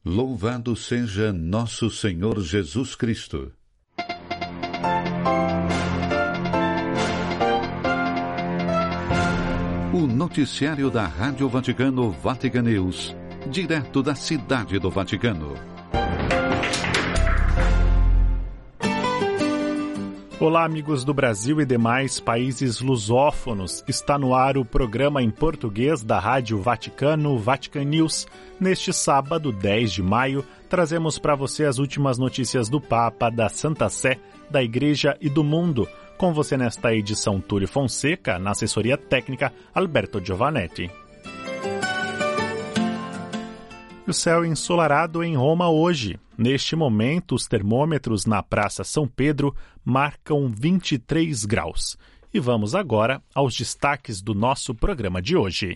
Louvado seja nosso Senhor Jesus Cristo. O noticiário da Rádio Vaticano Vatican News, direto da Cidade do Vaticano. Olá, amigos do Brasil e demais países lusófonos. Está no ar o programa em português da Rádio Vaticano Vatican News. Neste sábado, 10 de maio, trazemos para você as últimas notícias do Papa, da Santa Sé, da Igreja e do mundo. Com você nesta edição, Túlio Fonseca, na assessoria técnica, Alberto Giovanetti. O céu ensolarado em Roma hoje. Neste momento, os termômetros na Praça São Pedro marcam 23 graus. E vamos agora aos destaques do nosso programa de hoje.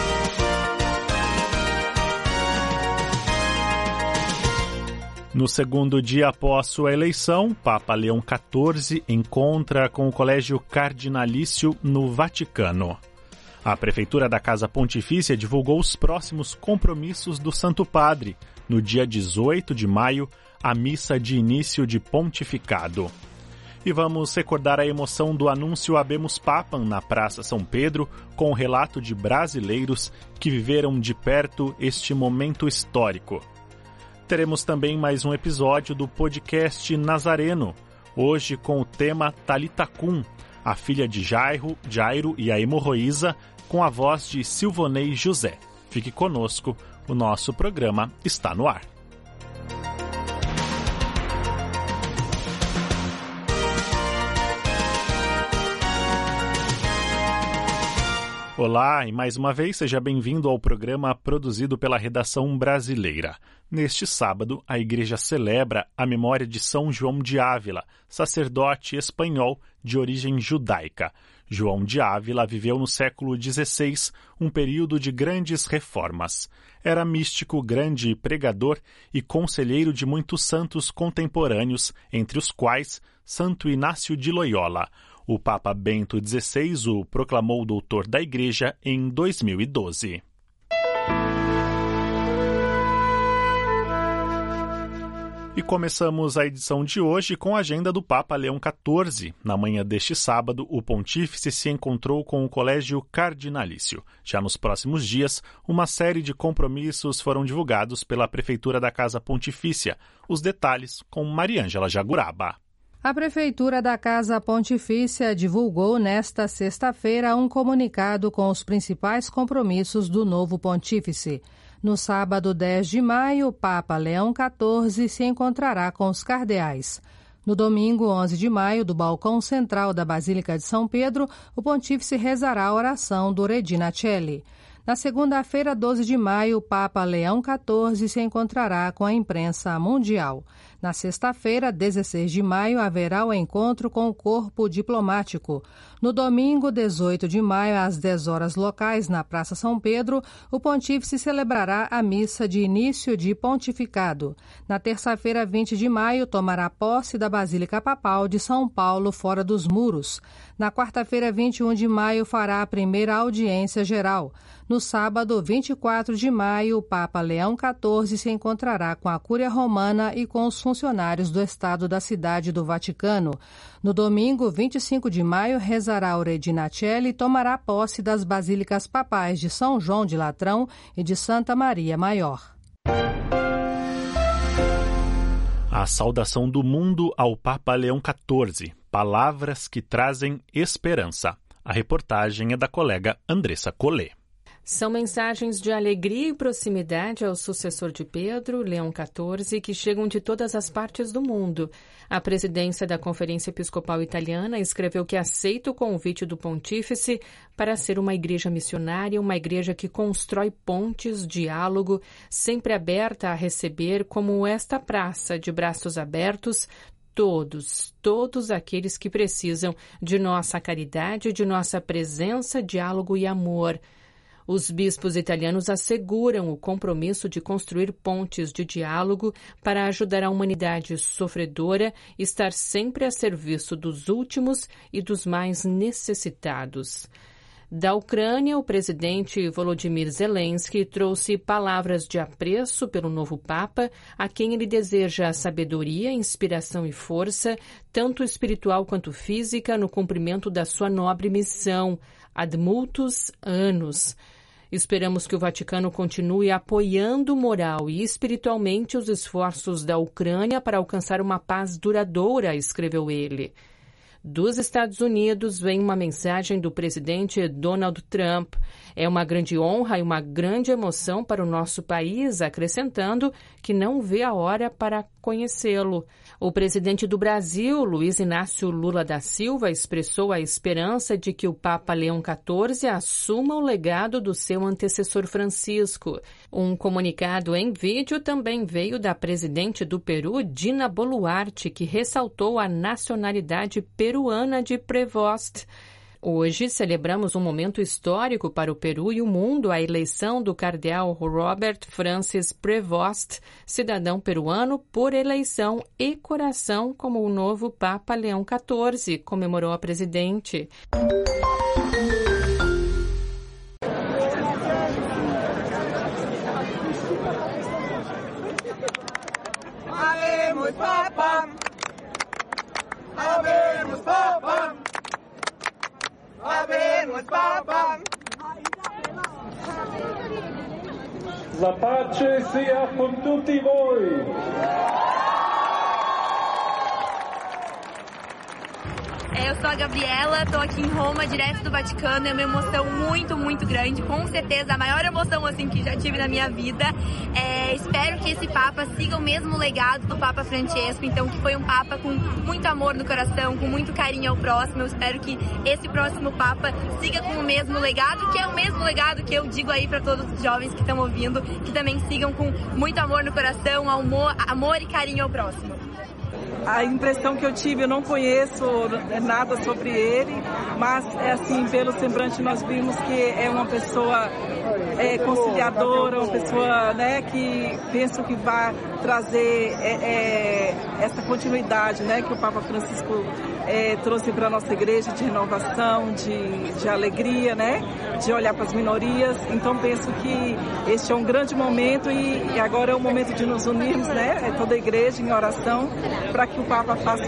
No segundo dia após sua eleição, Papa Leão XIV encontra com o Colégio Cardinalício no Vaticano. A Prefeitura da Casa Pontifícia divulgou os próximos compromissos do Santo Padre. No dia 18 de maio, a missa de início de pontificado. E vamos recordar a emoção do anúncio Habemus Papam na Praça São Pedro, com o relato de brasileiros que viveram de perto este momento histórico. Teremos também mais um episódio do podcast Nazareno, hoje com o tema Talitha Kum, a filha de Jairo e a hemorroísa, com a voz de Silvonei José. Fique conosco, o nosso programa está no ar. Olá, e mais uma vez seja bem-vindo ao programa produzido pela Redação Brasileira. Neste sábado, a Igreja celebra a memória de São João de Ávila, sacerdote espanhol de origem judaica. João de Ávila viveu no século XVI, um período de grandes reformas. Era místico, grande pregador e conselheiro de muitos santos contemporâneos, entre os quais Santo Inácio de Loyola. O Papa Bento XVI o proclamou doutor da Igreja em 2012. E começamos a edição de hoje com a agenda do Papa Leão XIV. Na manhã deste sábado, o pontífice se encontrou com o Colégio Cardinalício. Já nos próximos dias, uma série de compromissos foram divulgados pela Prefeitura da Casa Pontifícia. Os detalhes com Mariângela Jaguraba. A Prefeitura da Casa Pontifícia divulgou nesta sexta-feira um comunicado com os principais compromissos do novo pontífice. No sábado 10 de maio, o Papa Leão XIV se encontrará com os cardeais. No domingo 11 de maio, do balcão central da Basílica de São Pedro, o pontífice rezará a oração do Regina Coeli. Na segunda-feira, 12 de maio, o Papa Leão XIV se encontrará com a imprensa mundial. Na sexta-feira, 16 de maio, haverá o encontro com o corpo diplomático. No domingo, 18 de maio, às 10 horas locais, na Praça São Pedro, o pontífice celebrará a missa de início de pontificado. Na terça-feira, 20 de maio, tomará posse da Basílica Papal de São Paulo, fora dos muros. Na quarta-feira, 21 de maio, fará a primeira audiência geral. No sábado, 24 de maio, o Papa Leão XIV se encontrará com a Cúria Romana e com os funcionários do Estado da Cidade do Vaticano. No domingo, 25 de maio, rezará o Regina Coeli e tomará posse das Basílicas Papais de São João de Latrão e de Santa Maria Maior. A saudação do mundo ao Papa Leão XIV. Palavras que trazem esperança. A reportagem é da colega Andressa Collet. São mensagens de alegria e proximidade ao sucessor de Pedro, Leão XIV, que chegam de todas as partes do mundo. A presidência da Conferência Episcopal Italiana escreveu que aceita o convite do pontífice para ser uma igreja missionária, uma igreja que constrói pontes, diálogo, sempre aberta a receber, como esta praça, de braços abertos, todos aqueles que precisam de nossa caridade, de nossa presença, diálogo e amor. Os bispos italianos asseguram o compromisso de construir pontes de diálogo para ajudar a humanidade sofredora a estar sempre a serviço dos últimos e dos mais necessitados. Da Ucrânia, o presidente Volodymyr Zelensky trouxe palavras de apreço pelo novo Papa, a quem ele deseja sabedoria, inspiração e força, tanto espiritual quanto física, no cumprimento da sua nobre missão, ad multos annos. Esperamos que o Vaticano continue apoiando moral e espiritualmente os esforços da Ucrânia para alcançar uma paz duradoura, escreveu ele. Dos Estados Unidos vem uma mensagem do presidente Donald Trump. É uma grande honra e uma grande emoção para o nosso país, acrescentando que não vê a hora para conhecê-lo. O presidente do Brasil, Luiz Inácio Lula da Silva, expressou a esperança de que o Papa Leão XIV assuma o legado do seu antecessor Francisco. Um comunicado em vídeo também veio da presidente do Peru, Dina Boluarte, que ressaltou a nacionalidade peruana de Prevost. Hoje celebramos um momento histórico para o Peru e o mundo, a eleição do cardeal Robert Francis Prevost, cidadão peruano por eleição e coração como o novo Papa Leão XIV, comemorou a presidente. Habemus Papa! Habemus Papa! Habemus Papa! La pace sia con tutti voi! Eu sou a Gabriela, estou aqui em Roma, direto do Vaticano. É uma emoção muito, muito grande. Com certeza, a maior emoção assim, que já tive na minha vida. Espero que esse Papa siga o mesmo legado do Papa Francesco. Então, que foi um Papa com muito amor no coração, com muito carinho ao próximo. Eu espero que esse próximo Papa siga com o mesmo legado, que é o mesmo legado que eu digo aí para todos os jovens que estão ouvindo, que também sigam com muito amor no coração, amor e carinho ao próximo. A impressão que eu tive, eu não conheço nada sobre ele, mas assim, pelo semblante nós vimos que é uma pessoa conciliadora, uma pessoa, né, que penso que vai trazer essa continuidade, né, que o Papa Francisco trouxe para a nossa igreja, de renovação, de alegria, né, de olhar para as minorias. Então penso que este é um grande momento e agora é o momento de nos unirmos, né, toda a igreja em oração, para que o Papa faça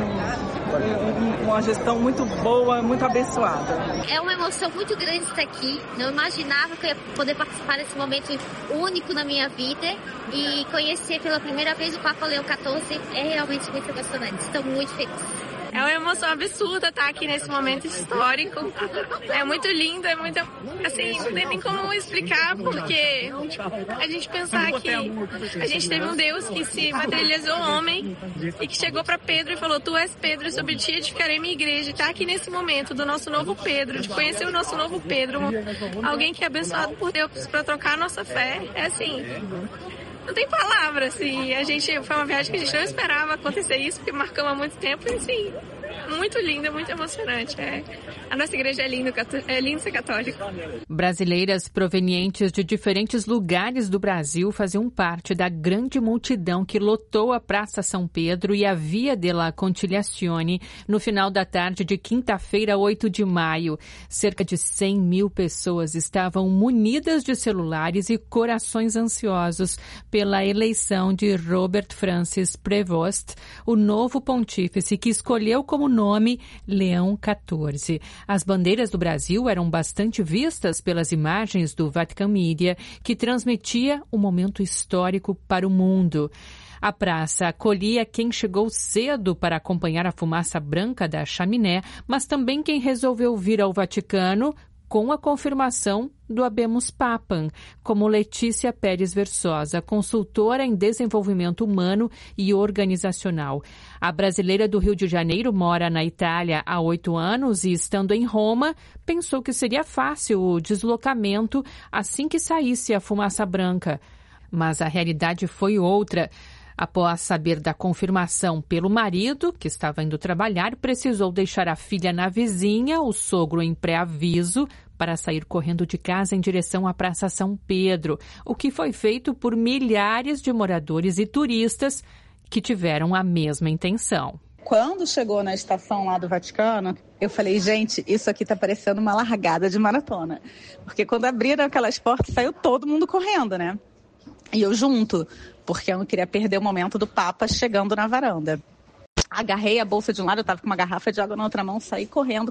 uma gestão muito boa, muito abençoada. É uma emoção muito grande estar aqui. Não imaginava que eu ia poder participar desse momento único na minha vida e conhecer pela primeira vez o Papa Leão XIV é realmente muito emocionante. Estou muito feliz. É uma emoção absurda estar aqui nesse momento histórico. É muito lindo, é muito... Assim, não tem nem como explicar, porque a gente pensar que a gente teve um Deus que se materializou homem e que chegou para Pedro e falou: tu és Pedro, sobre ti edificarei minha igreja. E estar aqui nesse momento do nosso novo Pedro, de conhecer o nosso novo Pedro, alguém que é abençoado por Deus para trocar a nossa fé, é assim... Não tem palavras, assim, foi uma viagem que a gente não esperava acontecer isso, porque marcamos há muito tempo, e assim, muito linda, muito emocionante. A nossa igreja é lindo ser católico. Brasileiras provenientes de diferentes lugares do Brasil faziam parte da grande multidão que lotou a Praça São Pedro e a Via della Conciliazione no final da tarde de quinta-feira, 8 de maio. Cerca de 100 mil pessoas estavam munidas de celulares e corações ansiosos pela eleição de Robert Francis Prevost, o novo pontífice que escolheu como nome Leão XIV. As bandeiras do Brasil eram bastante vistas pelas imagens do Vatican Media, que transmitia um momento histórico para o mundo. A praça acolhia quem chegou cedo para acompanhar a fumaça branca da chaminé, mas também quem resolveu vir ao Vaticano com a confirmação do Habemus Papam, como Letícia Pérez Versosa, consultora em desenvolvimento humano e organizacional. A brasileira do Rio de Janeiro mora na Itália há 8 anos e, estando em Roma, pensou que seria fácil o deslocamento assim que saísse a fumaça branca. Mas a realidade foi outra. Após saber da confirmação pelo marido, que estava indo trabalhar, precisou deixar a filha na vizinha, o sogro em pré-aviso, para sair correndo de casa em direção à Praça São Pedro, o que foi feito por milhares de moradores e turistas que tiveram a mesma intenção. Quando chegou na estação lá do Vaticano, eu falei, gente, isso aqui tá parecendo uma largada de maratona. Porque quando abriram aquelas portas, saiu todo mundo correndo, né? E eu junto, porque eu não queria perder o momento do Papa chegando na varanda. Agarrei a bolsa de um lado, eu tava com uma garrafa de água na outra mão, saí correndo.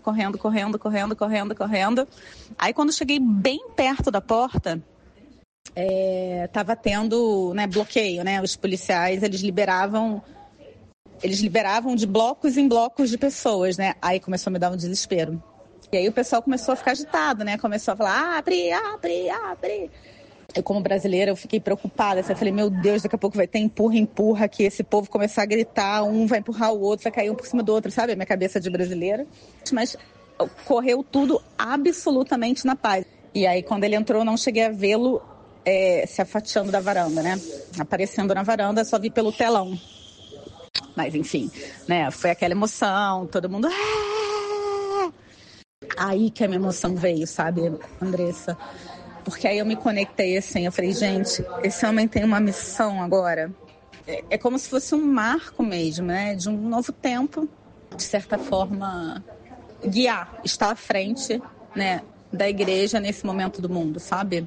Aí quando cheguei bem perto da porta, tava tendo, né, bloqueio, né? Os policiais, eles liberavam de blocos em blocos de pessoas, né? Aí começou a me dar um desespero. E aí o pessoal começou a ficar agitado, né? Começou a falar, abre. Eu, como brasileira, eu fiquei preocupada. Eu falei, meu Deus, daqui a pouco vai ter empurra, que esse povo começar a gritar, um vai empurrar o outro, vai cair um por cima do outro, sabe? A minha cabeça de brasileira. Mas correu tudo absolutamente na paz. E aí, quando ele entrou, não cheguei a vê-lo se afatiando da varanda, né? Aparecendo na varanda, só vi pelo telão. Mas, enfim, né? Foi aquela emoção, todo mundo... Aí que a minha emoção veio, sabe, Andressa? Porque aí eu me conectei assim, eu falei, gente, esse homem tem uma missão agora. É como se fosse um marco mesmo, né? De um novo tempo, de certa forma, estar à frente, né, da igreja nesse momento do mundo, sabe?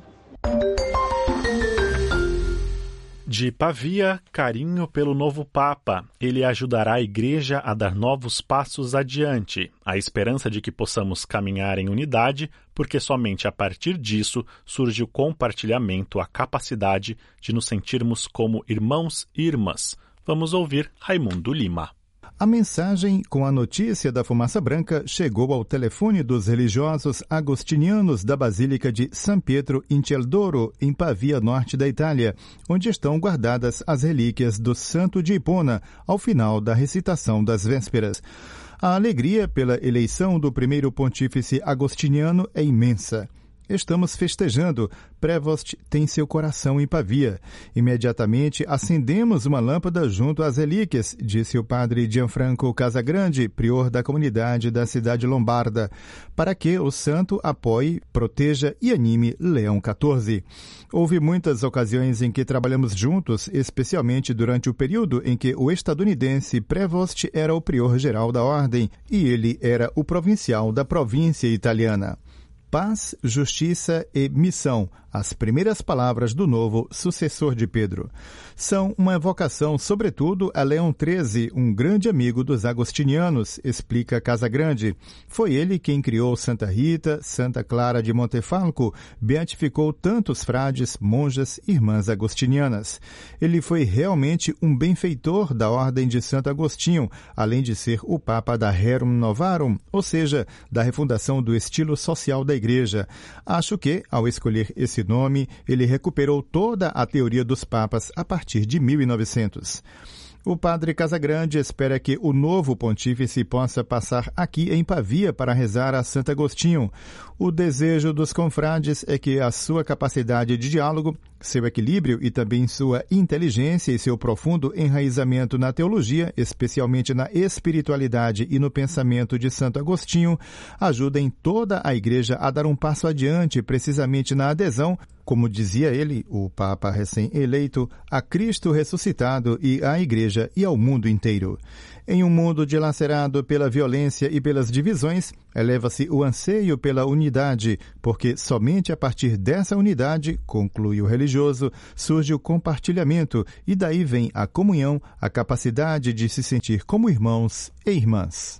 De Pavia, carinho pelo novo Papa. Ele ajudará a Igreja a dar novos passos adiante. A esperança de que possamos caminhar em unidade, porque somente a partir disso surge o compartilhamento, a capacidade de nos sentirmos como irmãos e irmãs. Vamos ouvir Raimundo Lima. A mensagem com a notícia da fumaça branca chegou ao telefone dos religiosos agostinianos da Basílica de San Pietro in Celdoro, em Pavia, norte da Itália, onde estão guardadas as relíquias do Santo de Hipona, ao final da recitação das vésperas. A alegria pela eleição do primeiro pontífice agostiniano é imensa. Estamos festejando. Prevost tem seu coração em Pavia. Imediatamente acendemos uma lâmpada junto às relíquias, disse o padre Gianfranco Casagrande, prior da comunidade da cidade lombarda, para que o santo apoie, proteja e anime Leão XIV. Houve muitas ocasiões em que trabalhamos juntos, especialmente durante o período em que o estadunidense Prevost era o prior-geral da ordem e ele era o provincial da província italiana. Paz, justiça e missão, as primeiras palavras do novo sucessor de Pedro. São uma evocação, sobretudo, a Leão XIII, um grande amigo dos agostinianos, explica Casagrande. Foi ele quem criou Santa Rita, Santa Clara de Montefalco, beatificou tantos frades, monjas, irmãs agostinianas. Ele foi realmente um benfeitor da Ordem de Santo Agostinho, além de ser o Papa da Rerum Novarum, ou seja, da refundação do estilo social da Igreja. Acho que, ao escolher esse nome, ele recuperou toda a teoria dos papas a partir de 1900. O padre Casagrande espera que o novo pontífice possa passar aqui em Pavia para rezar a Santo Agostinho. O desejo dos confrades é que a sua capacidade de diálogo, seu equilíbrio e também sua inteligência e seu profundo enraizamento na teologia, especialmente na espiritualidade e no pensamento de Santo Agostinho, ajudem toda a Igreja a dar um passo adiante precisamente na adesão, como dizia ele, o Papa recém-eleito, a Cristo ressuscitado e à Igreja e ao mundo inteiro. Em um mundo dilacerado pela violência e pelas divisões, eleva-se o anseio pela unidade, porque somente a partir dessa unidade, conclui o religioso, surge o compartilhamento e daí vem a comunhão, a capacidade de se sentir como irmãos e irmãs.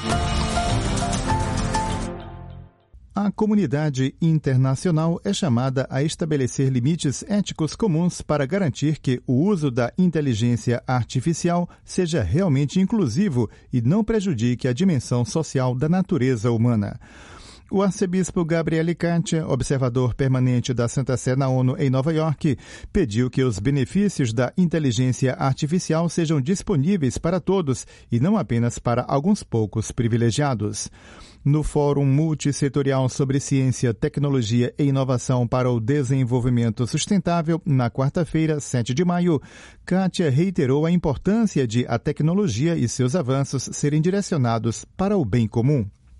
A comunidade internacional é chamada a estabelecer limites éticos comuns para garantir que o uso da inteligência artificial seja realmente inclusivo e não prejudique a dimensão social da natureza humana. O arcebispo Gabriele Katia, observador permanente da Santa Sé na ONU em Nova York, pediu que os benefícios da inteligência artificial sejam disponíveis para todos e não apenas para alguns poucos privilegiados. No Fórum Multissetorial sobre Ciência, Tecnologia e Inovação para o Desenvolvimento Sustentável, na quarta-feira, 7 de maio, Katia reiterou a importância de a tecnologia e seus avanços serem direcionados para o bem comum.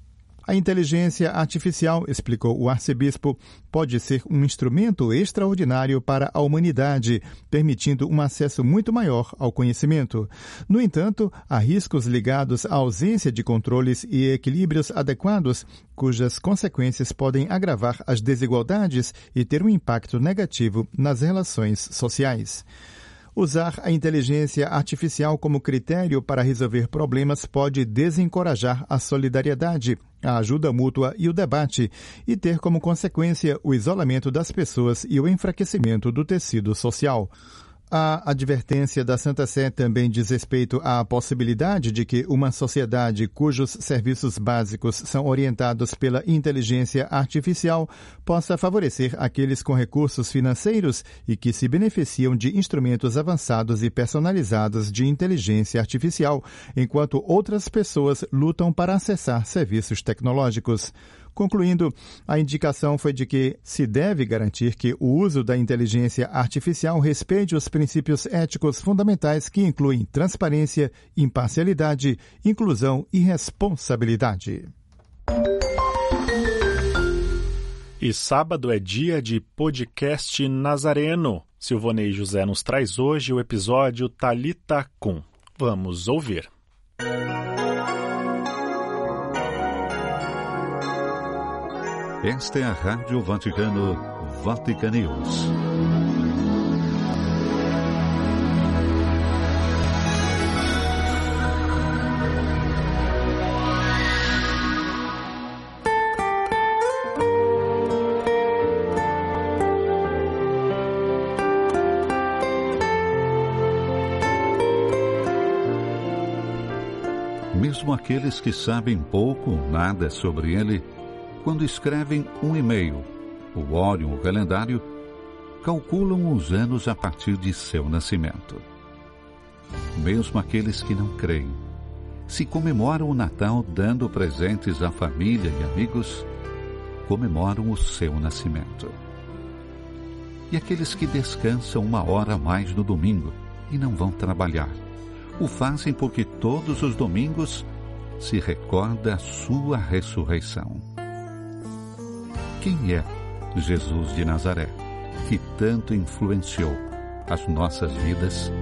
A inteligência artificial, explicou o arcebispo, pode ser um instrumento extraordinário para a humanidade, permitindo um acesso muito maior ao conhecimento. No entanto, há riscos ligados à ausência de controles e equilíbrios adequados, cujas consequências podem agravar as desigualdades e ter um impacto negativo nas relações sociais. Usar a inteligência artificial como critério para resolver problemas pode desencorajar a solidariedade, a ajuda mútua e o debate, e ter como consequência o isolamento das pessoas e o enfraquecimento do tecido social. A advertência da Santa Sé também diz respeito à possibilidade de que uma sociedade cujos serviços básicos são orientados pela inteligência artificial possa favorecer aqueles com recursos financeiros e que se beneficiam de instrumentos avançados e personalizados de inteligência artificial, enquanto outras pessoas lutam para acessar serviços tecnológicos. Concluindo, a indicação foi de que se deve garantir que o uso da inteligência artificial respeite os princípios éticos fundamentais que incluem transparência, imparcialidade, inclusão e responsabilidade. E sábado é dia de podcast Nazareno. Silvonei José nos traz hoje o episódio Talita Cum. Vamos ouvir. Esta é a Rádio Vaticano, Vatican News. Mesmo aqueles que sabem pouco ou nada sobre ele, quando escrevem um e-mail, o Órion, o calendário, calculam os anos a partir de seu nascimento. Mesmo aqueles que não creem, se comemoram o Natal dando presentes à família e amigos, comemoram o seu nascimento. E aqueles que descansam uma hora a mais no domingo e não vão trabalhar, o fazem porque todos os domingos se recorda a sua ressurreição. Quem é Jesus de Nazaré, que tanto influenciou as nossas vidas?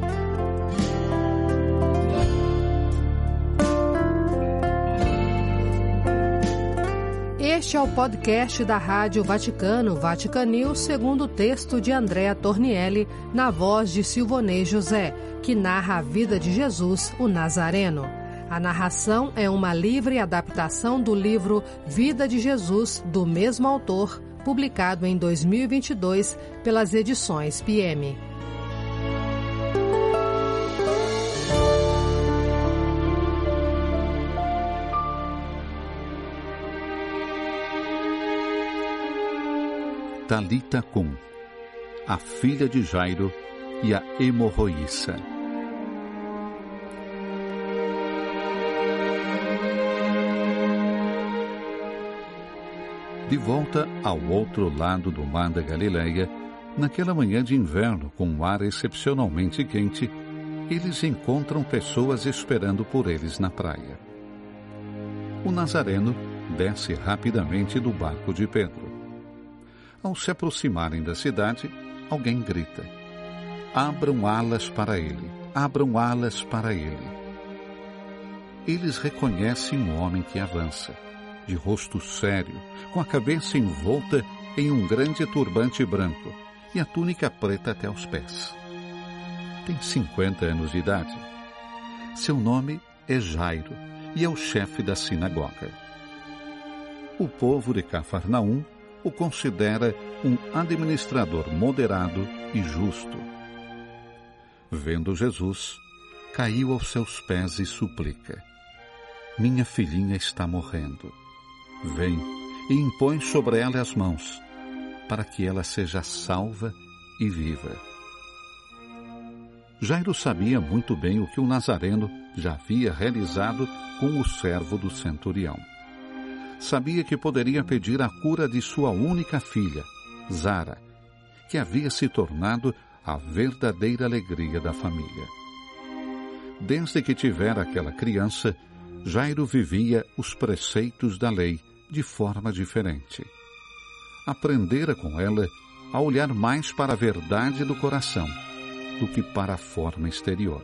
Este é o podcast da Rádio Vaticano, Vatican News, segundo o texto de Andrea Tornielli, na voz de Silvonei José, que narra a vida de Jesus, o Nazareno. A narração é uma livre adaptação do livro Vida de Jesus, do mesmo autor, publicado em 2022 pelas edições PM. Talita Cum, a filha de Jairo e a hemorroíça. De volta ao outro lado do mar da Galileia, naquela manhã de inverno com um ar excepcionalmente quente, eles encontram pessoas esperando por eles na praia. O Nazareno desce rapidamente do barco de Pedro. Ao se aproximarem da cidade, alguém grita: "Abram alas para ele! Abram alas para ele!" Eles reconhecem um homem que avança, de rosto sério, com a cabeça envolta em um grande turbante branco e a túnica preta até os pés. Tem 50 anos de idade. Seu nome é Jairo e é o chefe da sinagoga. O povo de Cafarnaum o considera um administrador moderado e justo. Vendo Jesus, caiu aos seus pés e suplica: "Minha filhinha está morrendo. Vem e impõe sobre ela as mãos, para que ela seja salva e viva." Jairo sabia muito bem o que o Nazareno já havia realizado com o servo do centurião. Sabia que poderia pedir a cura de sua única filha, Zara, que havia se tornado a verdadeira alegria da família. Desde que tivera aquela criança, Jairo vivia os preceitos da lei de forma diferente. Aprendera com ela a olhar mais para a verdade do coração do que para a forma exterior.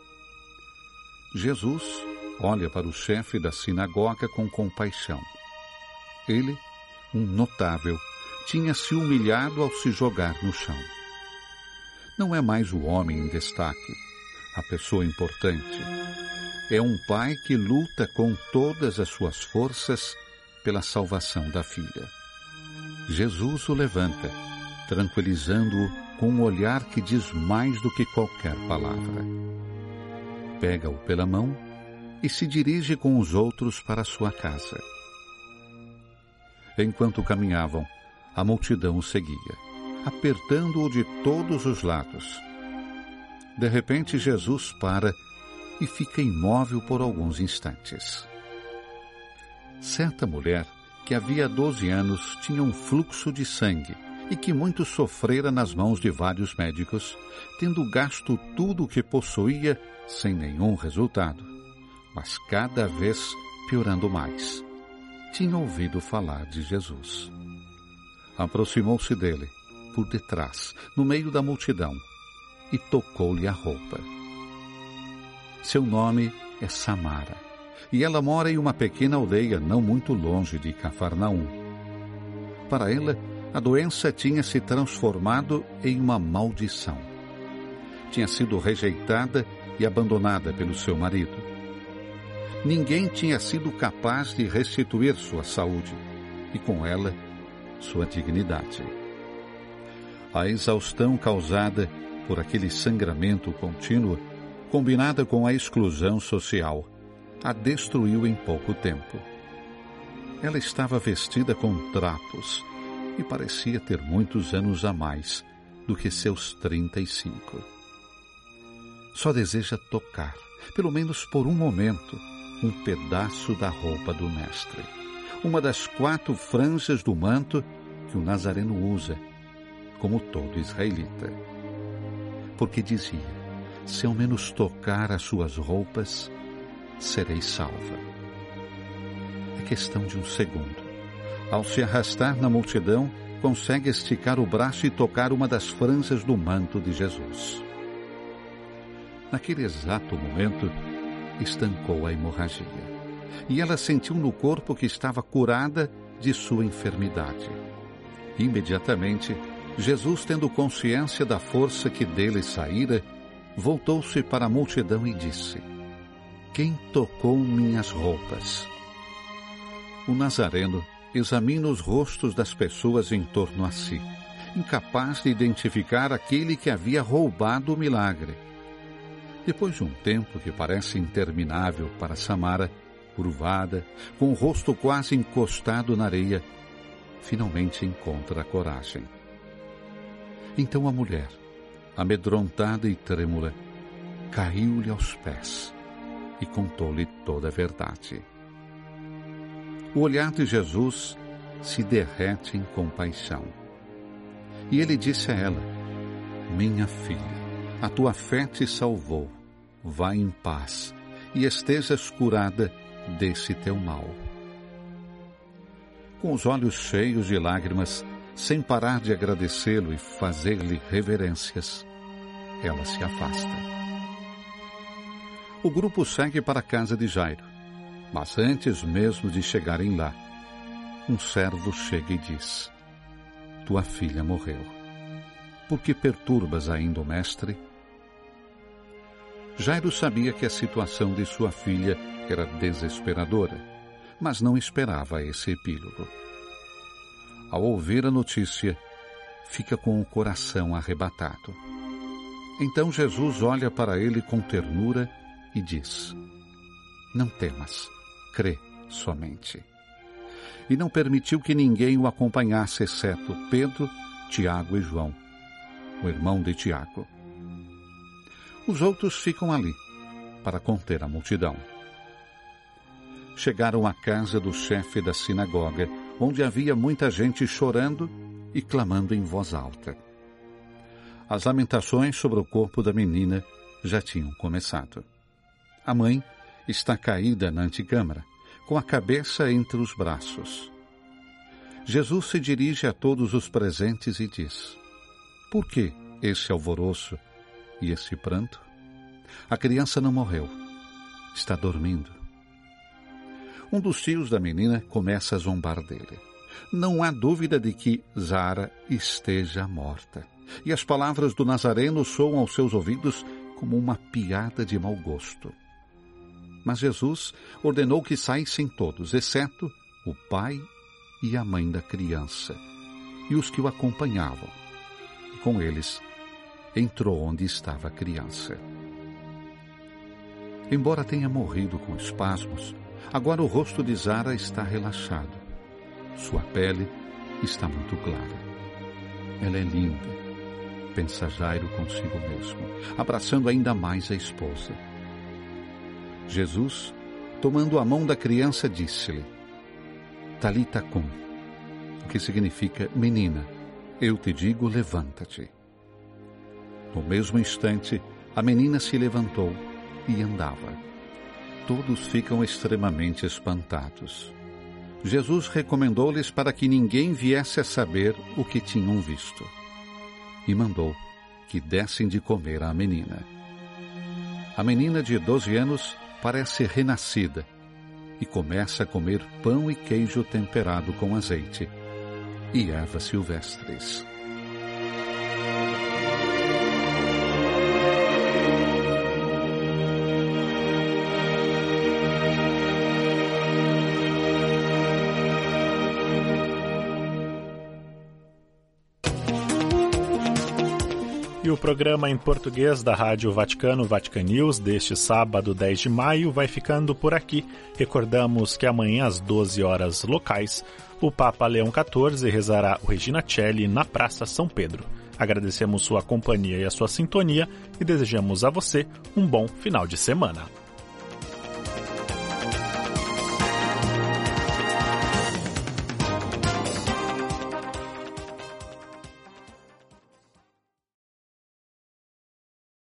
Jesus olha para o chefe da sinagoga com compaixão. Ele, um notável, tinha se humilhado ao se jogar no chão. Não é mais o homem em destaque, a pessoa importante. É um pai que luta com todas as suas forças pela salvação da filha. Jesus o levanta, tranquilizando-o com um olhar que diz mais do que qualquer palavra. Pega-o pela mão e se dirige com os outros para sua casa. Enquanto caminhavam, a multidão o seguia, apertando-o de todos os lados. De repente, Jesus para e fica imóvel por alguns instantes. Certa mulher, que havia 12 anos, tinha um fluxo de sangue e que muito sofrera nas mãos de vários médicos, tendo gasto tudo o que possuía sem nenhum resultado, mas cada vez piorando mais. Tinha ouvido falar de Jesus. Aproximou-se dele, por detrás, no meio da multidão, e tocou-lhe a roupa. Seu nome é Samara, e ela mora em uma pequena aldeia não muito longe de Cafarnaum. Para ela, a doença tinha se transformado em uma maldição. Tinha sido rejeitada e abandonada pelo seu marido. Ninguém tinha sido capaz de restituir sua saúde, e com ela, sua dignidade. A exaustão causada por aquele sangramento contínuo, combinada com a exclusão social, a destruiu em pouco tempo. Ela estava vestida com trapos e parecia ter muitos anos a mais do que seus 35. Só deseja tocar, pelo menos por um momento, um pedaço da roupa do Mestre, uma das 4 franjas do manto que o Nazareno usa, como todo israelita. Porque dizia, se ao menos tocar as suas roupas, serei salva. É questão de um segundo. Ao se arrastar na multidão, consegue esticar o braço e tocar uma das franjas do manto de Jesus. Naquele exato momento, estancou a hemorragia, e ela sentiu no corpo que estava curada de sua enfermidade. Imediatamente, Jesus, tendo consciência da força que dele saíra, voltou-se para a multidão e disse: Quem tocou minhas roupas? O Nazareno examina os rostos das pessoas em torno a si, incapaz de identificar aquele que havia roubado o milagre. Depois de um tempo que parece interminável para Samara, curvada, com o rosto quase encostado na areia, finalmente encontra a coragem. Então a mulher, amedrontada e trêmula, caiu-lhe aos pés e contou-lhe toda a verdade. O olhar de Jesus se derrete em compaixão. E ele disse a ela: Minha filha, a tua fé te salvou. Vá em paz e estejas curada desse teu mal. Com os olhos cheios de lágrimas, sem parar de agradecê-lo e fazer-lhe reverências, ela se afasta. O grupo segue para a casa de Jairo, mas antes mesmo de chegarem lá, um servo chega e diz: Tua filha morreu. Por que perturbas ainda o mestre? Jairo sabia que a situação de sua filha era desesperadora, mas não esperava esse epílogo. Ao ouvir a notícia, fica com o coração arrebatado. Então Jesus olha para ele com ternura e diz: Não temas, crê somente. E não permitiu que ninguém o acompanhasse, exceto Pedro, Tiago e João, o irmão de Tiago. Os outros ficam ali, para conter a multidão. Chegaram à casa do chefe da sinagoga, onde havia muita gente chorando e clamando em voz alta. As lamentações sobre o corpo da menina já tinham começado. A mãe está caída na antecâmara, com a cabeça entre os braços. Jesus se dirige a todos os presentes e diz: por que esse alvoroço e esse pranto? A criança não morreu, está dormindo. Um dos tios da menina começa a zombar dele. Não há dúvida de que Zara esteja morta. E as palavras do Nazareno soam aos seus ouvidos como uma piada de mau gosto. Mas Jesus ordenou que saíssem todos, exceto o pai e a mãe da criança, e os que o acompanhavam. E com eles entrou onde estava a criança. Embora tenha morrido com espasmos, agora o rosto de Zara está relaxado. Sua pele está muito clara. Ela é linda, pensa Jairo consigo mesmo, abraçando ainda mais a esposa. Jesus, tomando a mão da criança, disse-lhe: Talita cum, o que significa: menina, eu te digo, levanta-te. No mesmo instante, a menina se levantou e andava. Todos ficam extremamente espantados. Jesus recomendou-lhes para que ninguém viesse a saber o que tinham visto, e mandou que dessem de comer à menina. A menina de 12 anos parece renascida e começa a comer pão e queijo temperado com azeite e ervas silvestres. E o programa em português da Rádio Vaticano, Vatican News, deste sábado 10 de maio, vai ficando por aqui. Recordamos que amanhã, às 12 horas locais, o Papa Leão XIV rezará o Regina Coeli na Praça São Pedro. Agradecemos sua companhia e a sua sintonia e desejamos a você um bom final de semana.